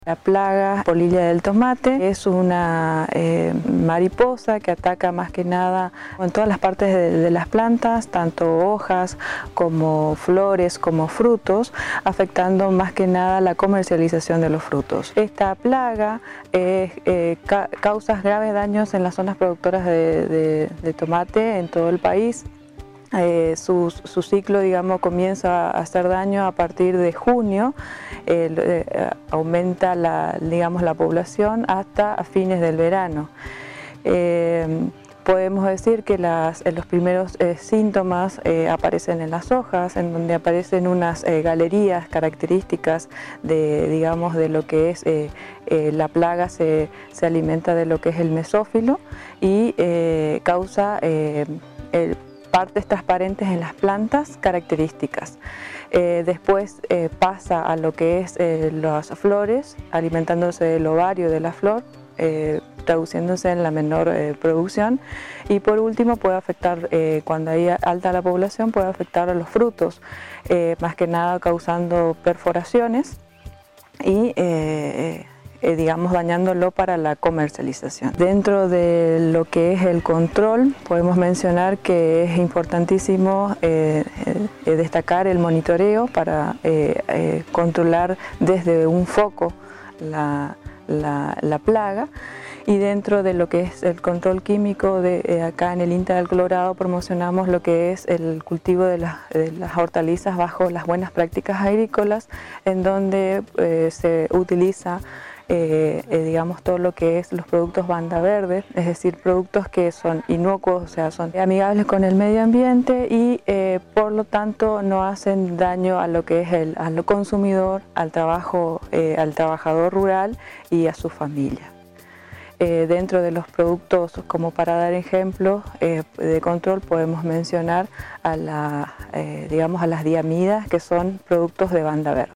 La plaga polilla del tomate es una mariposa que ataca más que nada en todas las partes de las plantas, tanto hojas como flores como frutos, afectando más que nada la comercialización de los frutos. Esta plaga causa graves daños en las zonas productoras de tomate en todo el país. Su ciclo, digamos, comienza a hacer daño a partir de junio, aumenta la población hasta a fines del verano. Podemos decir que los primeros síntomas aparecen en las hojas, en donde aparecen unas galerías características de lo que es la plaga. Se alimenta de lo que es el mesófilo y causa partes transparentes en las plantas características. Después pasa a lo que es las flores, alimentándose del ovario de la flor, traduciéndose en la menor producción, y por último puede afectar, cuando hay alta la población, puede afectar a los frutos, más que nada causando perforaciones y dañándolo para la comercialización. Dentro de lo que es el control, podemos mencionar que es importantísimo destacar el monitoreo para controlar desde un foco la plaga. Y dentro de lo que es el control químico, acá en el INTA del Colorado promocionamos lo que es el cultivo de las hortalizas bajo las buenas prácticas agrícolas, en donde se utiliza todo lo que es los productos banda verde, es decir, productos que son inocuos, o sea, son amigables con el medio ambiente y por lo tanto no hacen daño a lo que es al consumidor, al trabajador rural y a su familia. Dentro de los productos, como para dar ejemplos de control, podemos mencionar a las diamidas, que son productos de banda verde.